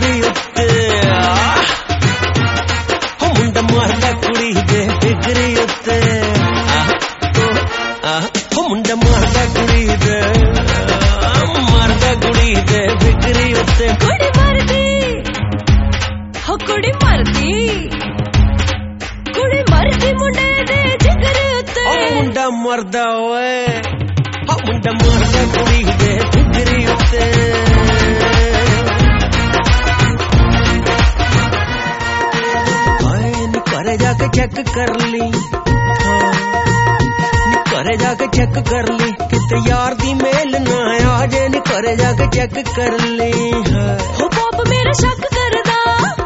जिगरी उत्ते मुंडा मारदा कुड़ी दे जिगरी उत्ते मुंडा मारदा कुड़ी दे जिगरी उत्ते कुड़ी मरदी हो कुड़ी मरदी मुंडे दे जिगरी उत्ते मुंडा मरदा ओए मुंडा मारदा कुड़ी दे जिगरी उत्ते घरे जाके चेक कर ली घरे जाके चेक कर ली किते यार दी मेल ना आ जे नी घरे जाके चेक कर ली हो पाप मेरा शक करदा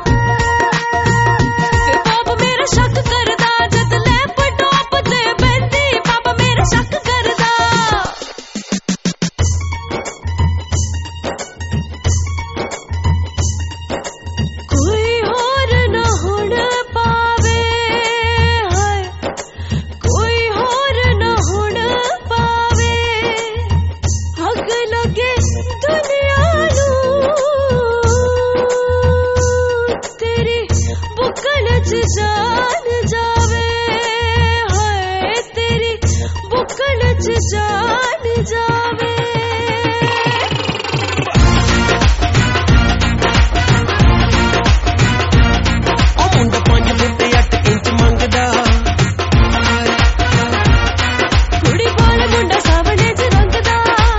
फिर पाप मेरा शक करदा जद लैप टॉप ते बंदी पाप मेरा शक करदा कोई होर ना हुण पावे हाय कोई होर ना हुण पावे अग लगे दुनिया तेरी बुकल च जान जावे हाय तेरी बुकल च जान जावे मुंडा 5 फुट 8 इंच मंगदा कुड़ी कोल मुंडा सावणे च रंगदा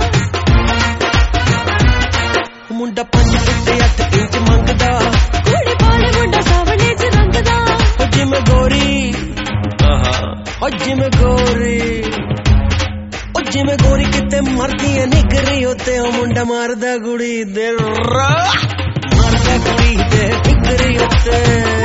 मुंडा 5 फुट 8 इंच मंगदा कुड़ी कोल मुंडा सावणे च रंगदा जिमें गोरी जिमें गोरी किते मरदी है निगरी होते मुंडा मारदा कुड़ी दे मारदा कुड़ी दे निगरी होते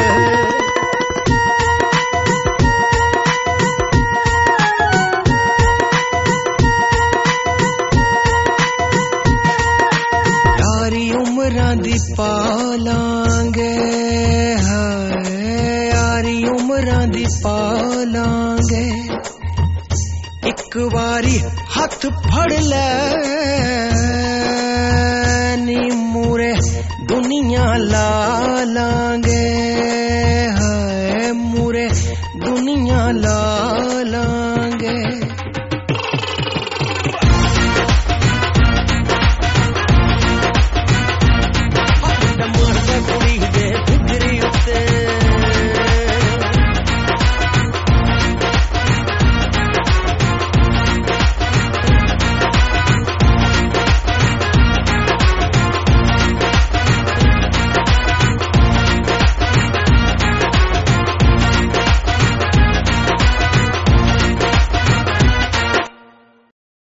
यारी उमरां दी पालांगे हाय यारी उमरां दी पालांगे एक बारी हाथ फड़ ले नी मूरे दुनिया ला लांगे हाय मूरे दुनिया ला लांगे